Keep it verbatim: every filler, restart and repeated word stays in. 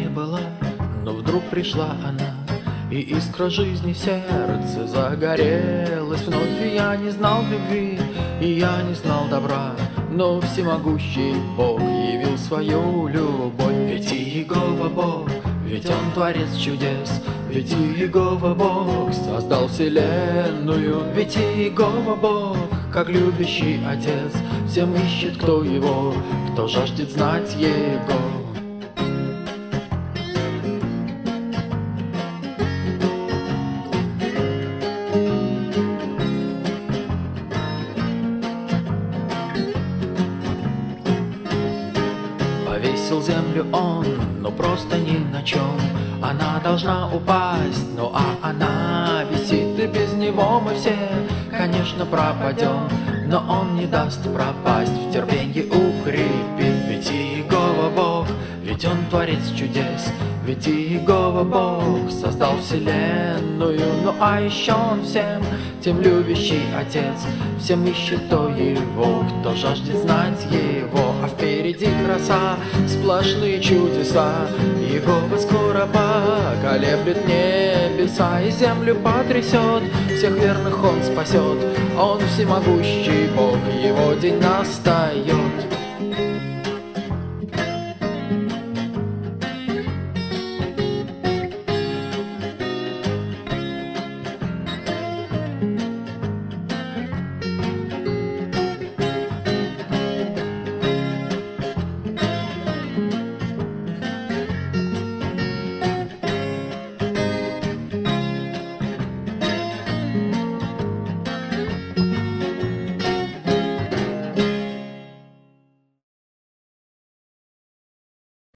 не было, но вдруг пришла она, и искра жизни в сердце загорелась вновь. И я не знал любви, и я не знал добра, но всемогущий Бог явил свою любовь. Ведь Иегова Бог, ведь Он творец чудес, ведь Иегова Бог создал вселенную. Ведь Иегова Бог, как любящий Отец, всем ищет, кто Его, кто жаждет знать Его. Повесил землю Он, но просто ни на чем. Она должна упасть, ну а она висит, и без Него мы все, конечно, пропадем. Но Он не даст пропасть, в терпенье укрепит. Ведь Иегова Бог, ведь Он творец чудес, ведь Иегова Бог создал вселенную. Ну а еще Он всем, тем любящий Отец, всем ищет, кто Его, кто жаждет знать Его. А впереди краса, сплошные чудеса, Иегова скоро поколеблет небеса, и землю потрясет, всех верных Он спасет. Он всемогущий Бог, Его день настает.